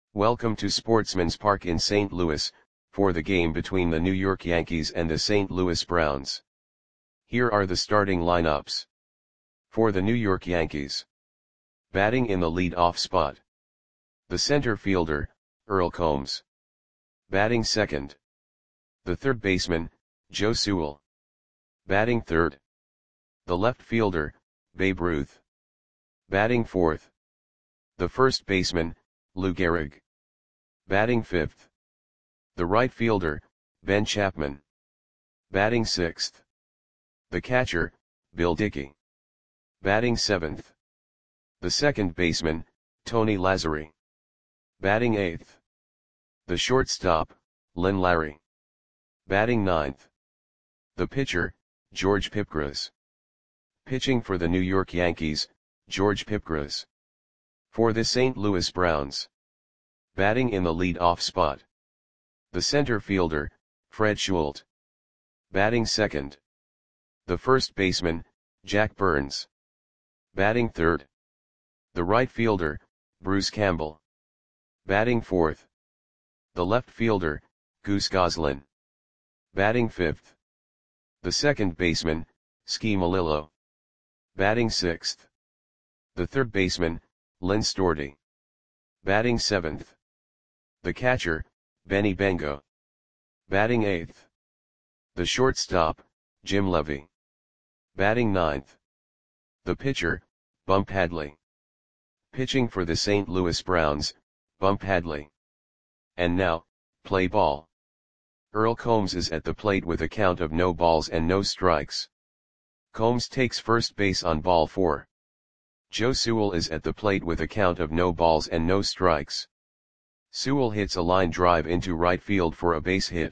Welcome to Sportsman's Park in St. Louis, for the game between the New York Yankees and the St. Louis Browns. Here are the starting lineups. For the New York Yankees. Batting in the lead-off spot. The center fielder, Earl Combs. Batting second. The third baseman, Joe Sewell. Batting third. The left fielder, Babe Ruth. Batting fourth. The first baseman, Lou Gehrig. Batting fifth. The right fielder, Ben Chapman. Batting sixth. The catcher, Bill Dickey. Batting seventh. The second baseman, Tony Lazzeri. Batting eighth. The shortstop, Lynn Larry. Batting ninth. The pitcher, George Pipgras. Pitching for the New York Yankees, George Pipgras. For the St. Louis Browns. Batting in the lead-off spot. The center fielder, Fred Schulte. Batting second. The first baseman, Jack Burns. Batting third. The right fielder, Bruce Campbell. Batting fourth. The left fielder, Goose Goslin. Batting fifth. The second baseman, Ski Melillo. Batting sixth. The third baseman, Lynn Storti. Batting seventh. The catcher, Benny Bengo. Batting eighth. The shortstop, Jim Levy. Batting ninth. The pitcher, Bump Hadley. Pitching for the St. Louis Browns, Bump Hadley. And now, play ball. Earl Combs is at the plate with a count of no balls and no strikes. Combs takes first base on ball 4. Joe Sewell is at the plate with a count of no balls and no strikes. Sewell hits a line drive into right field for a base hit.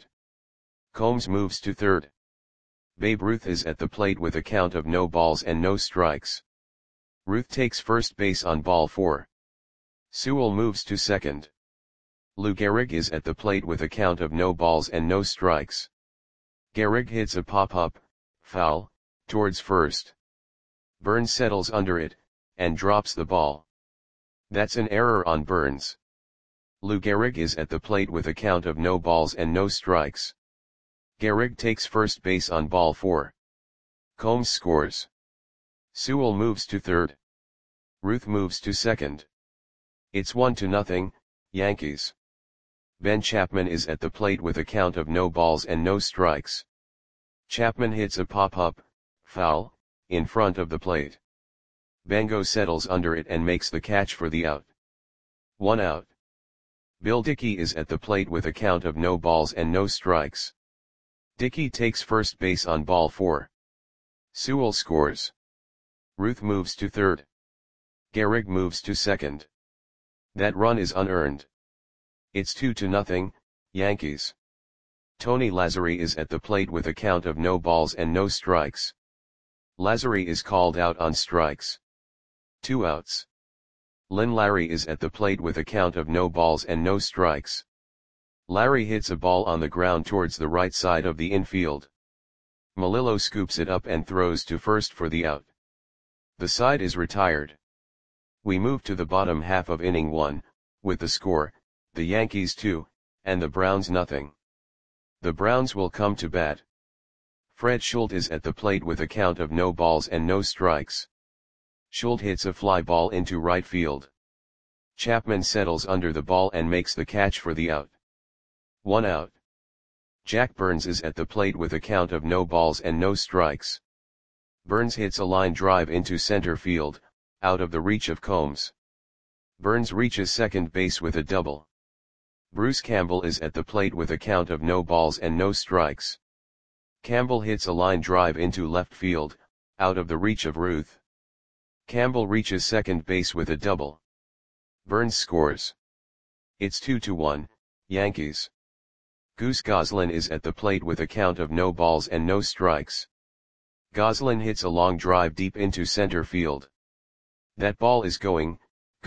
Combs moves to third. Babe Ruth is at the plate with a count of no balls and no strikes. Ruth takes first base on ball 4. Sewell moves to second. Lou Gehrig is at the plate with a count of no balls and no strikes. Gehrig hits a pop-up, foul, towards first. Burns settles under it, and drops the ball. That's an error on Burns. Lou Gehrig is at the plate with a count of no balls and no strikes. Gehrig takes first base on ball 4. Combs scores. Sewell moves to third. Ruth moves to second. It's 1-0, Yankees. Ben Chapman is at the plate with a count of no balls and no strikes. Chapman hits a pop-up, foul, in front of the plate. Bengo settles under it and makes the catch for the out. 1 out. Bill Dickey is at the plate with a count of no balls and no strikes. Dickey takes first base on ball 4. Sewell scores. Ruth moves to third. Gehrig moves to second. That run is unearned. It's 2-0, Yankees. Tony Lazzeri is at the plate with a count of no balls and no strikes. Lazzeri is called out on strikes. 2 outs. Lynn Larry is at the plate with a count of no balls and no strikes. Larry hits a ball on the ground towards the right side of the infield. Melillo scoops it up and throws to first for the out. The side is retired. We move to the bottom half of inning 1, with the score, the Yankees 2, and the Browns nothing. The Browns will come to bat. Fred Schulte is at the plate with a count of no balls and no strikes. Schulte hits a fly ball into right field. Chapman settles under the ball and makes the catch for the out. 1 out. Jack Burns is at the plate with a count of no balls and no strikes. Burns hits a line drive into center field, out of the reach of Combs. Burns reaches second base with a double. Bruce Campbell is at the plate with a count of no balls and no strikes. Campbell hits a line drive into left field, out of the reach of Ruth. Campbell reaches second base with a double. Burns scores. It's 2-1, Yankees. Goose Goslin is at the plate with a count of no balls and no strikes. Goslin hits a long drive deep into center field. That ball is gone.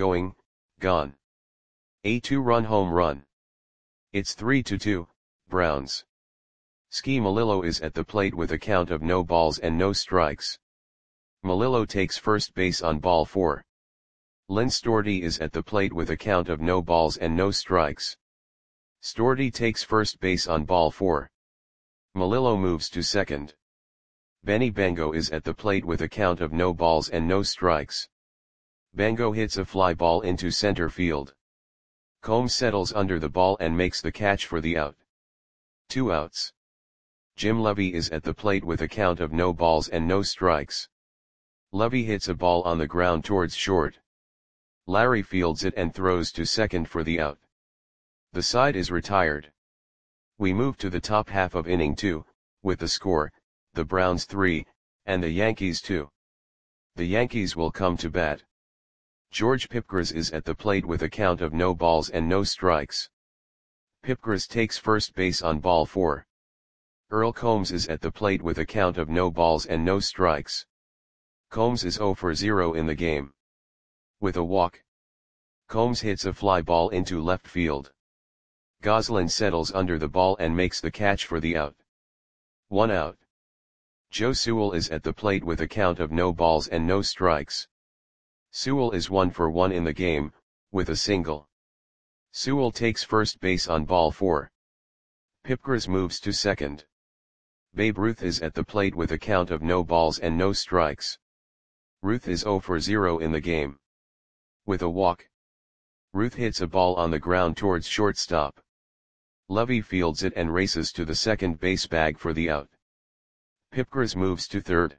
A 2-run home run. It's 3-2, Browns. Ski Melillo is at the plate with a count of no balls and no strikes. Melillo takes first base on ball 4. Lynn Storty is at the plate with a count of no balls and no strikes. Storty takes first base on ball 4. Melillo moves to second. Benny Bango is at the plate with a count of no balls and no strikes. Bango hits a fly ball into center field. Combs settles under the ball and makes the catch for the out. 2 outs. Jim Levy is at the plate with a count of no balls and no strikes. Levy hits a ball on the ground towards short. Larry fields it and throws to second for the out. The side is retired. We move to the top half of inning 2, with the score, the Browns 3, and the Yankees 2. The Yankees will come to bat. George Pipgras is at the plate with a count of no balls and no strikes. Pipgras takes first base on ball 4. Earl Combs is at the plate with a count of no balls and no strikes. Combs is 0 for 0 in the game. With a walk, Combs hits a fly ball into left field. Goslin settles under the ball and makes the catch for the out. 1 out. Joe Sewell is at the plate with a count of no balls and no strikes. Sewell is 1 for 1 in the game, with a single. Sewell takes first base on ball 4. Pipgras moves to second. Babe Ruth is at the plate with a count of no balls and no strikes. Ruth is 0 for 0 in the game. With a walk, Ruth hits a ball on the ground towards shortstop. Levy fields it and races to the second base bag for the out. Pipgras moves to third.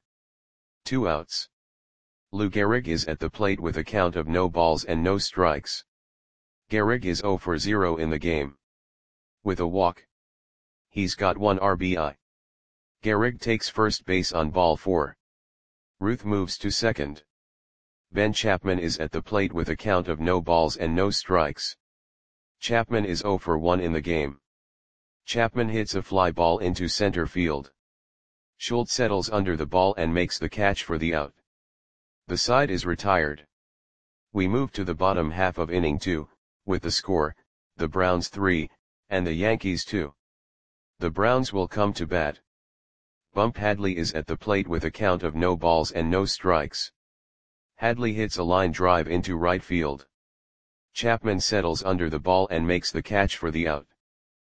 2 outs. Lou Gehrig is at the plate with a count of no balls and no strikes. Gehrig is 0 for 0 in the game. With a walk, he's got 1 RBI. Gehrig takes first base on ball 4. Ruth moves to second. Ben Chapman is at the plate with a count of no balls and no strikes. Chapman is 0 for 1 in the game. Chapman hits a fly ball into center field. Schultz settles under the ball and makes the catch for the out. The side is retired. We move to the bottom half of inning 2, with the score, the Browns 3, and the Yankees 2. The Browns will come to bat. Bump Hadley is at the plate with a count of no balls and no strikes. Hadley hits a line drive into right field. Chapman settles under the ball and makes the catch for the out.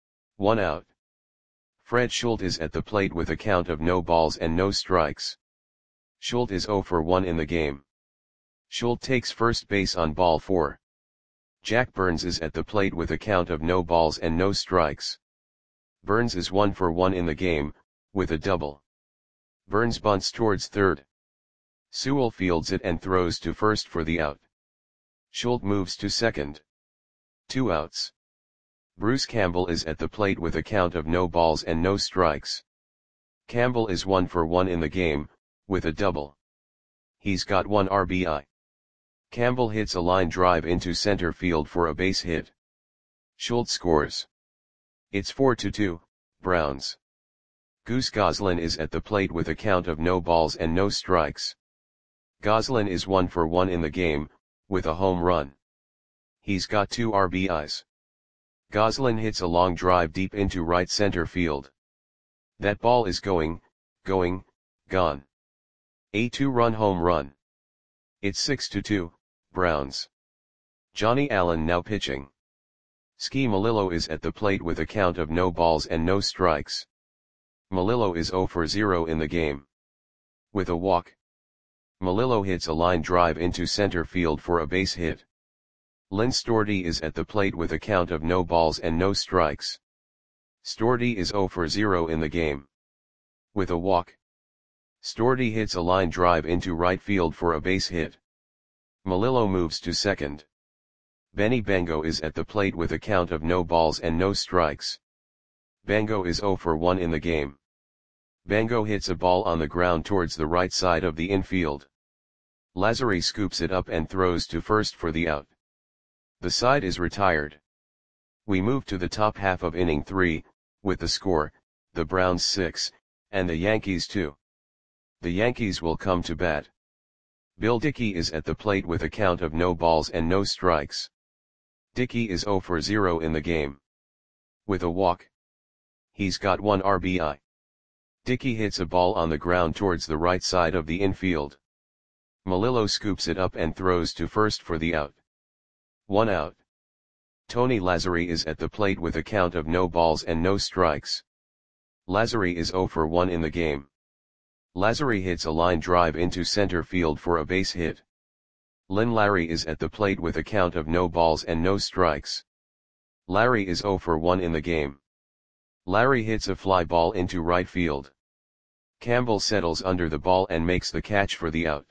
1 out. Fred Schultz is at the plate with a count of no balls and no strikes. Schultz is 0 for 1 in the game. Schultz takes first base on ball 4. Jack Burns is at the plate with a count of no balls and no strikes. Burns is 1 for 1 in the game, with a double. Burns bunts towards third. Sewell fields it and throws to first for the out. Schultz moves to second. 2 outs. Bruce Campbell is at the plate with a count of no balls and no strikes. Campbell is 1 for 1 in the game, with a double. He's got 1 RBI. Campbell hits a line drive into center field for a base hit. Schultz scores. It's 4-2, Browns. Goose Goslin is at the plate with a count of no balls and no strikes. Goslin is 1 for 1 in the game, with a home run. He's got 2 RBIs. Goslin hits a long drive deep into right center field. That ball is gone. A 2-run home run. It's 6-2, Browns. Johnny Allen now pitching. Ski Melillo is at the plate with a count of no balls and no strikes. Melillo is 0 for 0 in the game. With a walk, Melillo hits a line drive into center field for a base hit. Lynn Storty is at the plate with a count of no balls and no strikes. Storty is 0 for 0 in the game. With a walk, Storty hits a line drive into right field for a base hit. Melillo moves to second. Benny Bango is at the plate with a count of no balls and no strikes. Bango is 0 for 1 in the game. Bango hits a ball on the ground towards the right side of the infield. Lazzari scoops it up and throws to first for the out. The side is retired. We move to the top half of inning 3, with the score, the Browns 6, and the Yankees 2. The Yankees will come to bat. Bill Dickey is at the plate with a count of no balls and no strikes. Dickey is 0 for 0 in the game. With a walk, he's got 1 RBI. Dickey hits a ball on the ground towards the right side of the infield. Melillo scoops it up and throws to first for the out. 1 out. Tony Lazzari is at the plate with a count of no balls and no strikes. Lazzari is 0 for 1 in the game. Lazzari hits a line drive into center field for a base hit. Lynn Larry is at the plate with a count of no balls and no strikes. Larry is 0 for 1 in the game. Larry hits a fly ball into right field. Campbell settles under the ball and makes the catch for the out.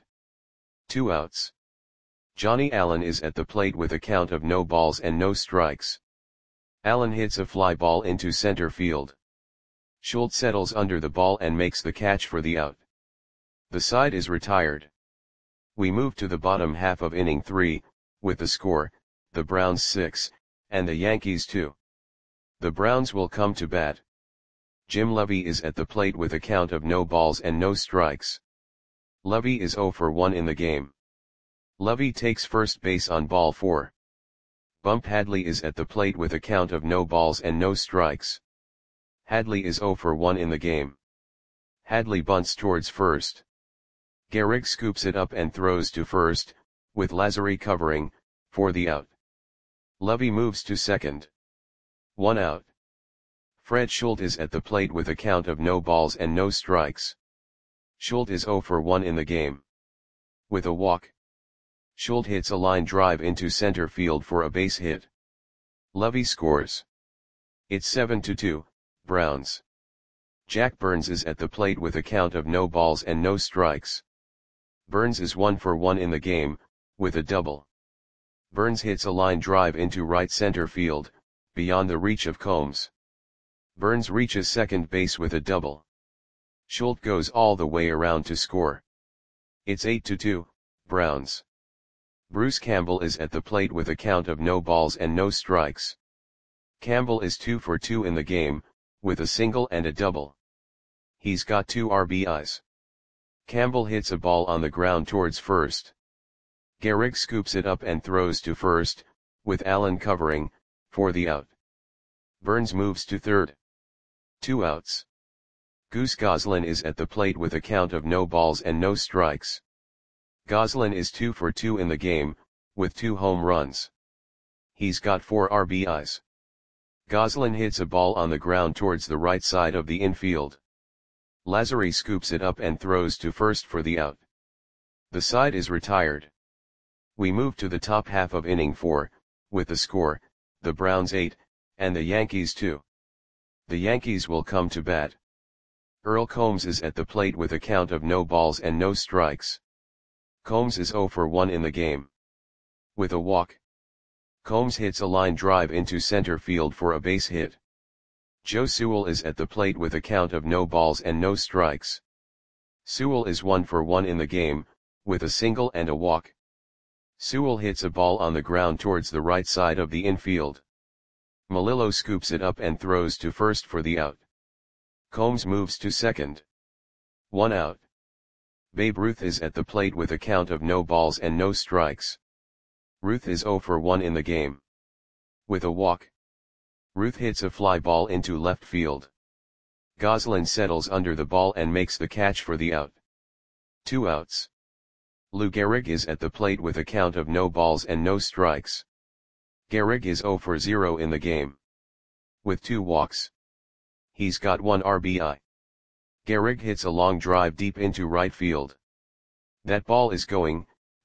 2 outs. Johnny Allen is at the plate with a count of no balls and no strikes. Allen hits a fly ball into center field. Schultz settles under the ball and makes the catch for the out. The side is retired. We move to the bottom half of inning 3, with the score, the Browns 6, and the Yankees 2. The Browns will come to bat. Jim Levy is at the plate with a count of no balls and no strikes. Levy is 0 for 1 in the game. Levy takes first base on ball 4. Bump Hadley is at the plate with a count of no balls and no strikes. Hadley is 0 for 1 in the game. Hadley bunts towards first. Gehrig scoops it up and throws to first, with Lazzari covering, for the out. Levy moves to second. 1 out. Fred Schultz is at the plate with a count of no balls and no strikes. Schultz is 0 for 1 in the game. With a walk, Schultz hits a line drive into center field for a base hit. Levy scores. It's 7-2, Browns. Jack Burns is at the plate with a count of no balls and no strikes. Burns is 1 for 1 in the game, with a double. Burns hits a line drive into right center field, beyond the reach of Combs. Burns reaches second base with a double. Schultz goes all the way around to score. It's 8-2, Browns. Bruce Campbell is at the plate with a count of no balls and no strikes. Campbell is 2 for 2 in the game, with a single and a double. He's got 2 RBIs. Campbell hits a ball on the ground towards first. Gehrig scoops it up and throws to first, with Allen covering, for the out. Burns moves to third. 2 outs. Goose Goslin is at the plate with a count of no balls and no strikes. Goslin is 2 for 2 in the game, with 2 home runs. He's got 4 RBIs. Goslin hits a ball on the ground towards the right side of the infield. Lazzari scoops it up and throws to first for the out. The side is retired. We move to the top half of inning 4, with the score, the Browns 8, and the Yankees 2. The Yankees will come to bat. Earl Combs is at the plate with a count of no balls and no strikes. Combs is 0 for 1 in the game. With a walk, Combs hits a line drive into center field for a base hit. Joe Sewell is at the plate with a count of no balls and no strikes. Sewell is 1 for 1 in the game, with a single and a walk. Sewell hits a ball on the ground towards the right side of the infield. Melillo scoops it up and throws to first for the out. Combs moves to second. 1 out. Babe Ruth is at the plate with a count of no balls and no strikes. Ruth is 0 for 1 in the game. With a walk, Ruth hits a fly ball into left field. Goslin settles under the ball and makes the catch for the out. 2 outs. Lou Gehrig is at the plate with a count of no balls and no strikes. Gehrig is 0 for 0 in the game. With 2 walks, he's got 1 RBI. Gehrig hits a long drive deep into right field. That ball is gone.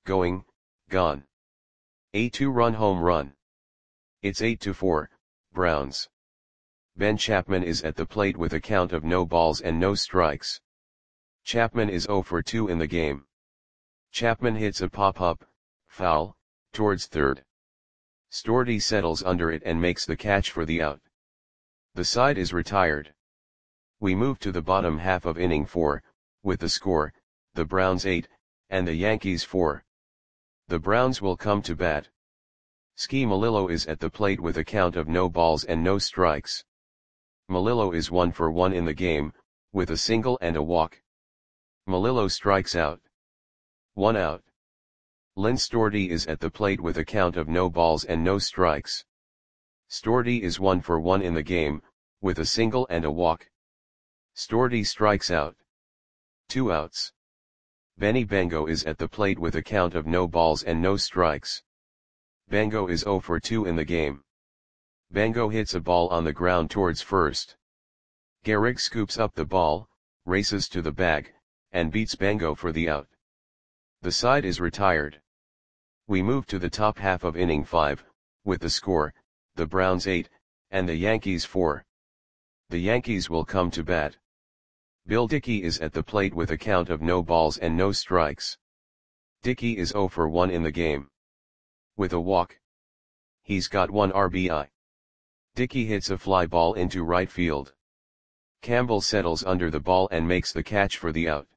A 2-run home run. It's 8-4, Browns. Ben Chapman is at the plate with a count of no balls and no strikes. Chapman is 0 for 2 in the game. Chapman hits a pop-up, foul, towards third. Stordy settles under it and makes the catch for the out. The side is retired. We move to the bottom half of inning 4, with the score, the Browns 8, and the Yankees 4. The Browns will come to bat. Ski Melillo is at the plate with a count of no balls and no strikes. Melillo is 1 for 1 in the game, with a single and a walk. Melillo strikes out. 1 out. Lynn Stordy is at the plate with a count of no balls and no strikes. Stordy is 1 for 1 in the game, with a single and a walk. Stordy strikes out. 2 outs. Benny Bango is at the plate with a count of no balls and no strikes. Bango is 0 for 2 in the game. Bango hits a ball on the ground towards first. Gehrig scoops up the ball, races to the bag, and beats Bango for the out. The side is retired. We move to the top half of inning 5, with the score, the Browns 8, and the Yankees 4. The Yankees will come to bat. Bill Dickey is at the plate with a count of no balls and no strikes. Dickey is 0 for 1 in the game. With a walk. He's got 1 RBI. Dickey hits a fly ball into right field. Campbell settles under the ball and makes the catch for the out.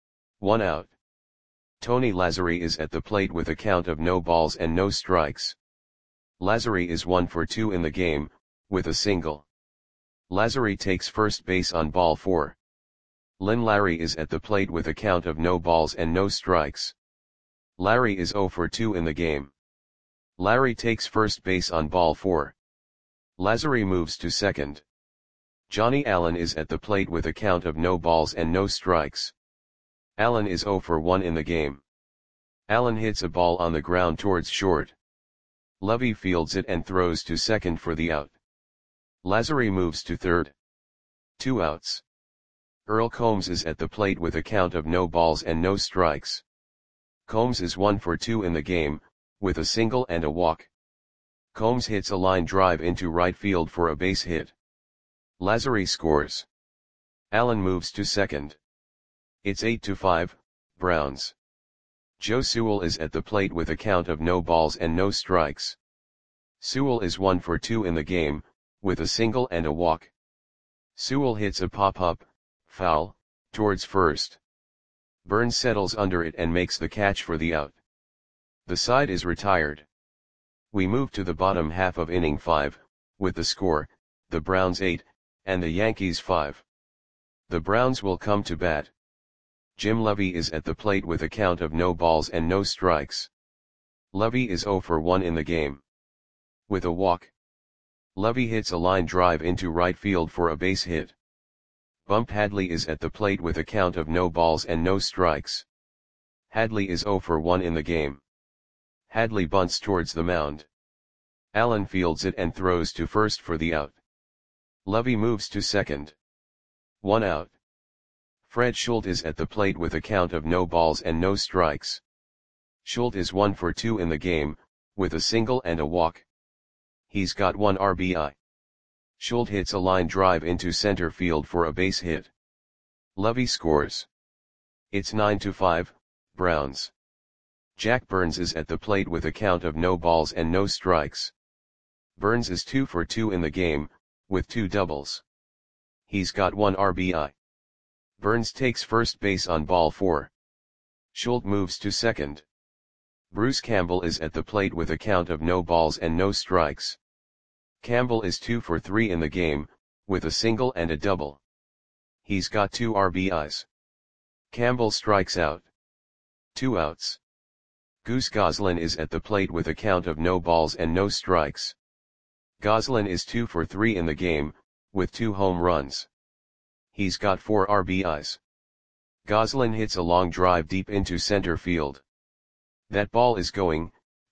1 out. Tony Lazzeri is at the plate with a count of no balls and no strikes. Lazzeri is 1 for 2 in the game, with a single. Lazzeri takes first base on ball 4. Lynn Larry is at the plate with a count of no balls and no strikes. Larry is 0 for 2 in the game. Larry takes first base on ball 4. Lazzeri moves to second. Johnny Allen is at the plate with a count of no balls and no strikes. Allen is 0 for 1 in the game. Allen hits a ball on the ground towards short. Lovey fields it and throws to second for the out. Lazzeri moves to third. 2 outs. Earl Combs is at the plate with a count of no balls and no strikes. Combs is 1 for 2 in the game, with a single and a walk. Combs hits a line drive into right field for a base hit. Lazzeri scores. Allen moves to second. It's 8-5, Browns. Joe Sewell is at the plate with a count of no balls and no strikes. Sewell is 1 for 2 in the game, with a single and a walk. Sewell hits a pop-up, foul, towards first. Burns settles under it and makes the catch for the out. The side is retired. We move to the bottom half of inning 5, with the score, the Browns 8, and the Yankees 5. The Browns will come to bat. Jim Lovey is at the plate with a count of no balls and no strikes. Lovey is 0 for 1 in the game. With a walk. Lovey hits a line drive into right field for a base hit. Bump Hadley is at the plate with a count of no balls and no strikes. Hadley is 0 for 1 in the game. Hadley bunts towards the mound. Allen fields it and throws to first for the out. Lovey moves to second. 1 out. Fred Schultz is at the plate with a count of no balls and no strikes. Schultz is 1 for 2 in the game, with a single and a walk. He's got 1 RBI. Schultz hits a line drive into center field for a base hit. Lovey scores. It's 9-5, Browns. Jack Burns is at the plate with a count of no balls and no strikes. Burns is 2 for 2 in the game, with 2 doubles. He's got 1 RBI. Burns takes first base on ball 4. Schultz moves to second. Bruce Campbell is at the plate with a count of no balls and no strikes. Campbell is 2 for 3 in the game, with a single and a double. He's got 2 RBIs. Campbell strikes out. 2 outs. Goose Goslin is at the plate with a count of no balls and no strikes. Goslin is 2 for 3 in the game, with 2 home runs. He's got 4 RBIs. Goslin hits a long drive deep into center field. That ball is going,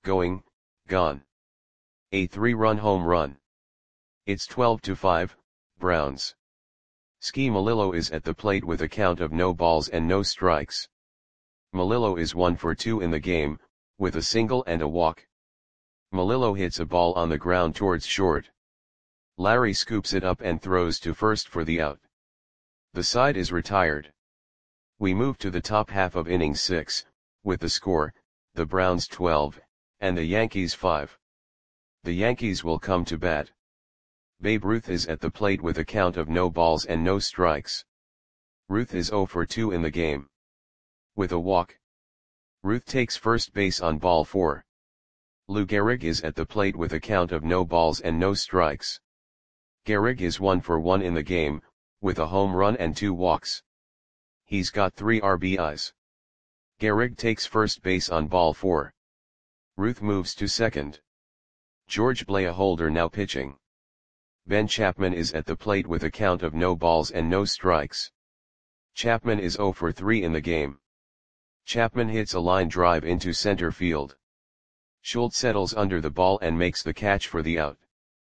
gone. A 3-run home run. It's 12-5, Browns. Ski Melillo is at the plate with a count of no balls and no strikes. Melillo is 1 for 2 in the game, with a single and a walk. Melillo hits a ball on the ground towards short. Larry scoops it up and throws to first for the out. The side is retired. We move to the top half of inning 6, with the score, the Browns 12, and the Yankees 5. The Yankees will come to bat. Babe Ruth is at the plate with a count of no balls and no strikes. Ruth is 0 for 2 in the game. With a walk. Ruth takes first base on ball 4. Lou Gehrig is at the plate with a count of no balls and no strikes. Gehrig is 1 for 1 in the game, with a home run and 2 walks. He's got 3 RBIs. Gehrig takes first base on ball 4. Ruth moves to second. George Blaholder now pitching. Ben Chapman is at the plate with a count of no balls and no strikes. Chapman is 0 for 3 in the game. Chapman hits a line drive into center field. Schultz settles under the ball and makes the catch for the out.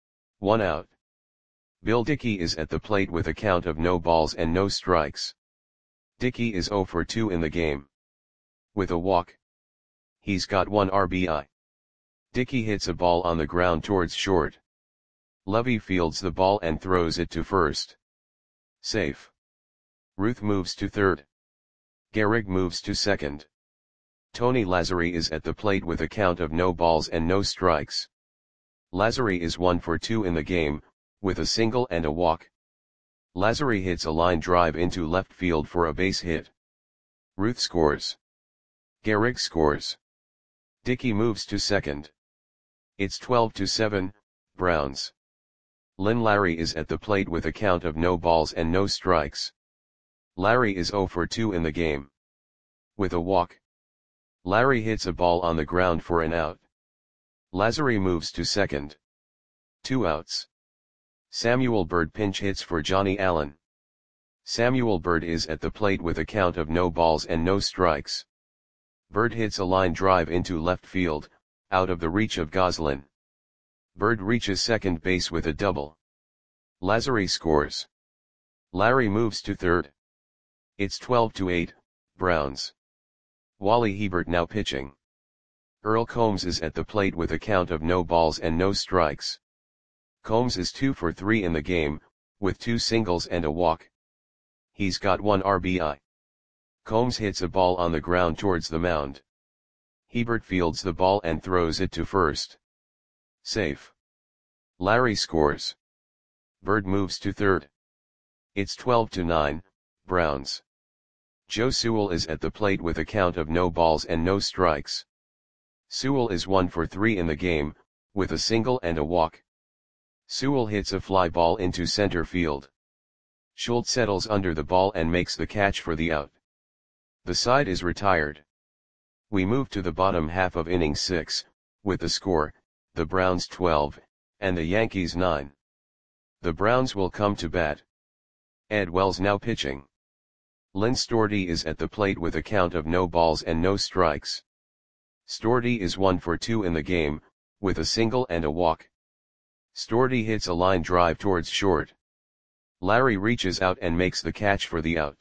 1 out. Bill Dickey is at the plate with a count of no balls and no strikes. Dickey is 0 for 2 in the game. With a walk. He's got 1 RBI. Dickey hits a ball on the ground towards short. Lovey fields the ball and throws it to first. Safe. Ruth moves to third. Gehrig moves to second. Tony Lazzeri is at the plate with a count of no balls and no strikes. Lazzeri is 1 for 2 in the game, with a single and a walk. Lazzeri hits a line drive into left field for a base hit. Ruth scores. Gehrig scores. Dickey moves to second. It's 12-7, Browns. Lynn Larry is at the plate with a count of no balls and no strikes. Larry is 0 for 2 in the game. With a walk. Larry hits a ball on the ground for an out. Lazzeri moves to second. 2 outs. Samuel Bird pinch hits for Johnny Allen. Samuel Bird is at the plate with a count of no balls and no strikes. Bird hits a line drive into left field, out of the reach of Goslin. Bird reaches second base with a double. Lazzeri scores. Larry moves to third. It's 12-8, Browns. Wally Hebert now pitching. Earl Combs is at the plate with a count of no balls and no strikes. Combs is 2 for 3 in the game, with 2 singles and a walk. He's got 1 RBI. Combs hits a ball on the ground towards the mound. Hebert fields the ball and throws it to first. Safe. Larry scores. Bird moves to third. It's 12-9, Browns. Joe Sewell is at the plate with a count of no balls and no strikes. Sewell is 1 for 3 in the game, with a single and a walk. Sewell hits a fly ball into center field. Schultz settles under the ball and makes the catch for the out. The side is retired. We move to the bottom half of inning 6, with the score, the Browns 12, and the Yankees 9. The Browns will come to bat. Ed Wells now pitching. Lynn Storti is at the plate with a count of no balls and no strikes. Storti is 1 for 2 in the game, with a single and a walk. Storti hits a line drive towards short. Larry reaches out and makes the catch for the out.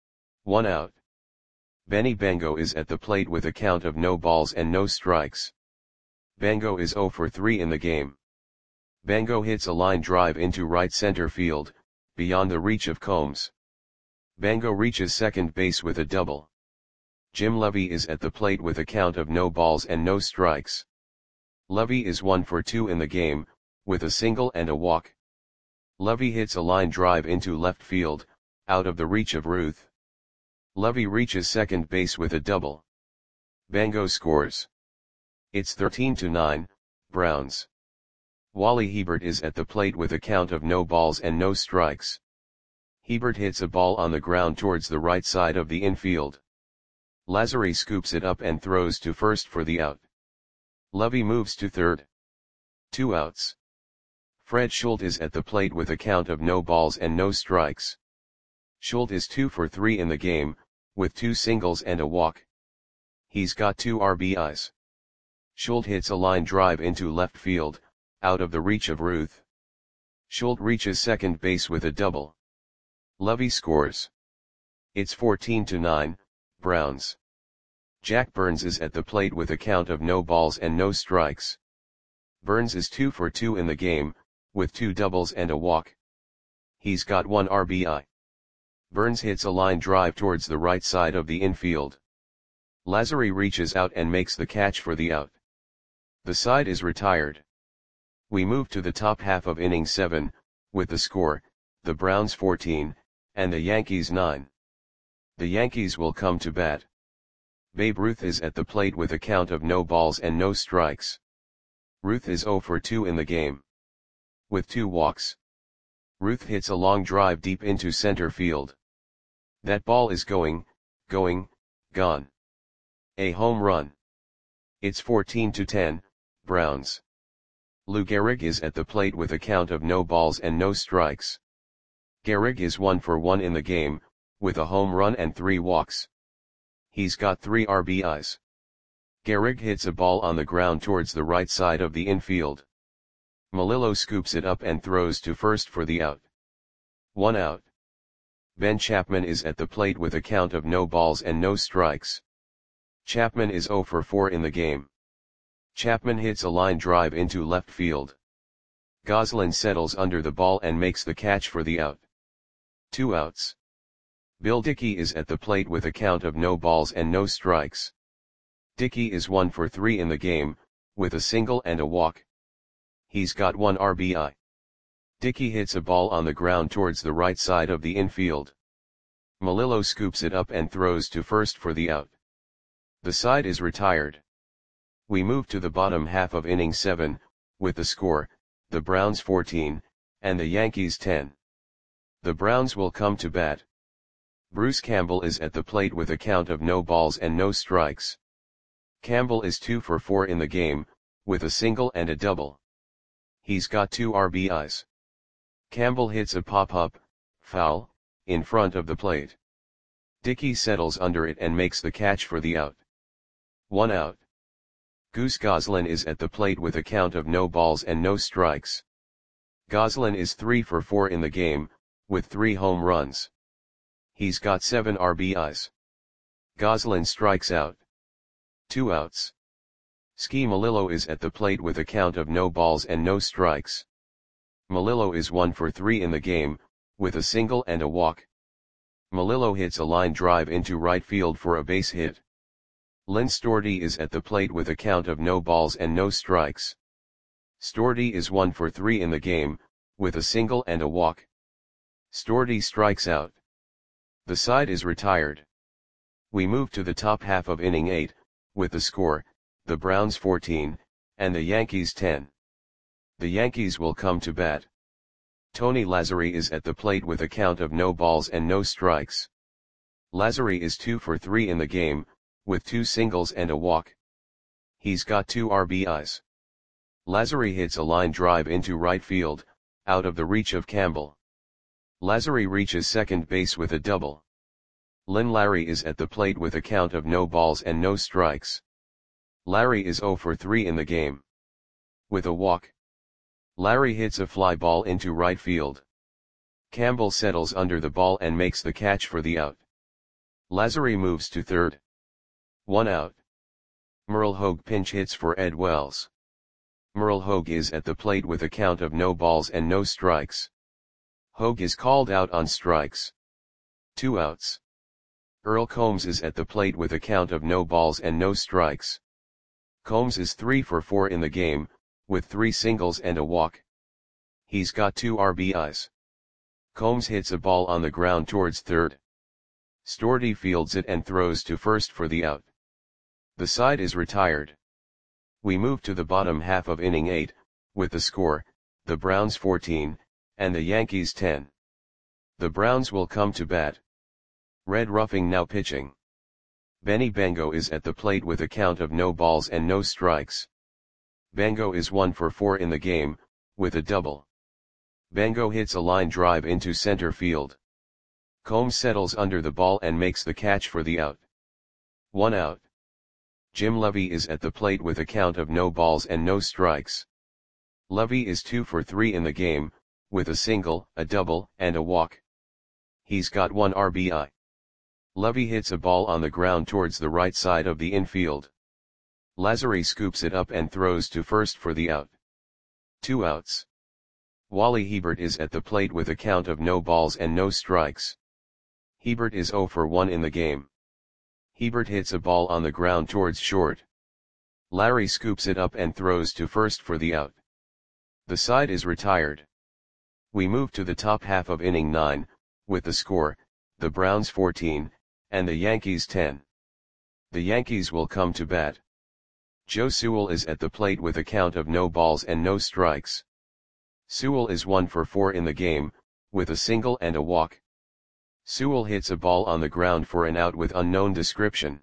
1 out. Benny Bango is at the plate with a count of no balls and no strikes. Bango is 0 for 3 in the game. Bango hits a line drive into right center field, beyond the reach of Combs. Bango reaches second base with a double. Jim Lovey is at the plate with a count of no balls and no strikes. Lovey is 1 for 2 in the game, with a single and a walk. Lovey hits a line drive into left field, out of the reach of Ruth. Lovey reaches second base with a double. Bango scores. It's 13-9, Browns. Wally Hebert is at the plate with a count of no balls and no strikes. Hebert hits a ball on the ground towards the right side of the infield. Lazzeri scoops it up and throws to first for the out. Lovey moves to third. 2 outs. Fred Schultz is at the plate with a count of no balls and no strikes. Schultz is 2 for 3 in the game, with 2 singles and a walk. He's got 2 RBIs. Schultz hits a line drive into left field, out of the reach of Ruth. Schultz reaches second base with a double. Lovey scores. It's 14-9, Browns. Jack Burns is at the plate with a count of no balls and no strikes. Burns is 2 for 2 in the game, with 2 doubles and a walk. He's got 1 RBI. Burns hits a line drive towards the right side of the infield. Lazzeri reaches out and makes the catch for the out. The side is retired. We move to the top half of inning 7, with the score, the Browns 14, and the Yankees 9. The Yankees will come to bat. Babe Ruth is at the plate with a count of no balls and no strikes. Ruth is 0 for 2 in the game. With 2 walks. Ruth hits a long drive deep into center field. That ball is going, gone. A home run. It's 14-10, Browns. Lou Gehrig is at the plate with a count of no balls and no strikes. Gehrig is 1 for 1 in the game, with a home run and 3 walks. He's got 3 RBIs. Gehrig hits a ball on the ground towards the right side of the infield. Melillo scoops it up and throws to first for the out. 1 out. Ben Chapman is at the plate with a count of no balls and no strikes. Chapman is 0 for 4 in the game. Chapman hits a line drive into left field. Goslin settles under the ball and makes the catch for the out. 2 outs. Bill Dickey is at the plate with a count of no balls and no strikes. Dickey is 1 for 3 in the game, with a single and a walk. He's got 1 RBI. Dickey hits a ball on the ground towards the right side of the infield. Melillo scoops it up and throws to first for the out. The side is retired. We move to the bottom half of inning 7, with the score, the Browns 14, and the Yankees 10. The Browns will come to bat. Bruce Campbell is at the plate with a count of no balls and no strikes. Campbell is 2 for 4 in the game, with a single and a double. He's got 2 RBIs. Campbell hits a pop-up, foul, in front of the plate. Dickey settles under it and makes the catch for the out. 1 out. Goose Goslin is at the plate with a count of no balls and no strikes. Goslin is 3 for 4 in the game, with 3 home runs. He's got 7 RBIs. Goslin strikes out. 2 outs. Ski Melillo is at the plate with a count of no balls and no strikes. Melillo is 1 for 3 in the game, with a single and a walk. Melillo hits a line drive into right field for a base hit. Lynn Storti is at the plate with a count of no balls and no strikes. Storti is 1 for 3 in the game, with a single and a walk. Storti strikes out. The side is retired. We move to the top half of inning 8, with the score, the Browns 14, and the Yankees 10. The Yankees will come to bat. Tony Lazzeri is at the plate with a count of no balls and no strikes. Lazzeri is 2 for 3 in the game, with 2 singles and a walk. He's got 2 RBIs. Lazzeri hits a line drive into right field, out of the reach of Campbell. Lazzeri reaches second base with a double. Lynn Larry is at the plate with a count of no balls and no strikes. Larry is 0 for 3 in the game. With a walk. Larry hits a fly ball into right field. Campbell settles under the ball and makes the catch for the out. Lazzeri moves to third. 1 out. Merle Hogue pinch hits for Ed Wells. Merle Hogue is at the plate with a count of no balls and no strikes. Hogue is called out on strikes. 2 outs. Earl Combs is at the plate with a count of no balls and no strikes. Combs is 3 for 4 in the game, with 3 singles and a walk. He's got 2 RBIs. Combs hits a ball on the ground towards third. Storti fields it and throws to first for the out. The side is retired. We move to the bottom half of inning 8, with the score, the Browns 14, and the Yankees 10. The Browns will come to bat. Red Ruffing now pitching. Benny Bengo is at the plate with a count of no balls and no strikes. Bengo is 1 for 4 in the game, with a double. Bengo hits a line drive into center field. Combs settles under the ball and makes the catch for the out. 1 out. Jim Levy is at the plate with a count of no balls and no strikes. Levy is 2 for 3 in the game, with a single, a double, and a walk. He's got 1 RBI. Levy hits a ball on the ground towards the right side of the infield. Lazzeri scoops it up and throws to first for the out. 2 outs. Wally Hebert is at the plate with a count of no balls and no strikes. Hebert is 0 for 1 in the game. Hebert hits a ball on the ground towards short. Larry scoops it up and throws to first for the out. The side is retired. We move to the top half of inning 9, with the score, the Browns 14, and the Yankees 10. The Yankees will come to bat. Joe Sewell is at the plate with a count of no balls and no strikes. Sewell is 1 for 4 in the game, with a single and a walk. Sewell hits a ball on the ground for an out with unknown description.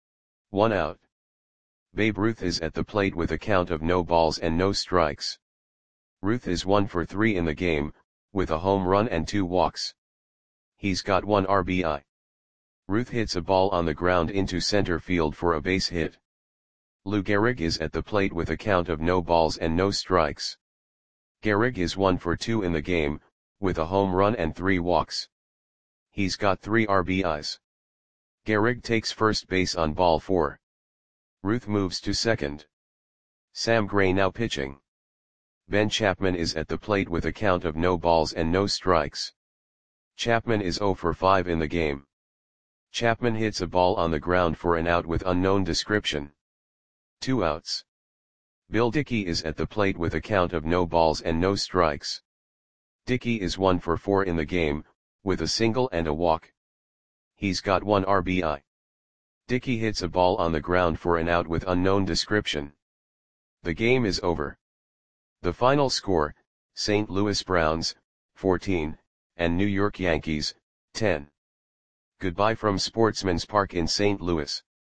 1 out. Babe Ruth is at the plate with a count of no balls and no strikes. Ruth is 1 for 3 in the game, with a home run and 2 walks. He's got 1 RBI. Ruth hits a ball on the ground into center field for a base hit. Lou Gehrig is at the plate with a count of no balls and no strikes. Gehrig is 1 for 2 in the game, with a home run and 3 walks. He's got 3 RBIs. Gehrig takes first base on ball 4. Ruth moves to second. Sam Gray now pitching. Ben Chapman is at the plate with a count of no balls and no strikes. Chapman is 0 for 5 in the game. Chapman hits a ball on the ground for an out with unknown description. 2 outs. Bill Dickey is at the plate with a count of no balls and no strikes. Dickey is 1 for 4 in the game, with a single and a walk. He's got 1 RBI. Dickey hits a ball on the ground for an out with unknown description. The game is over. The final score, St. Louis Browns, 14, and New York Yankees, 10. Goodbye from Sportsman's Park in St. Louis.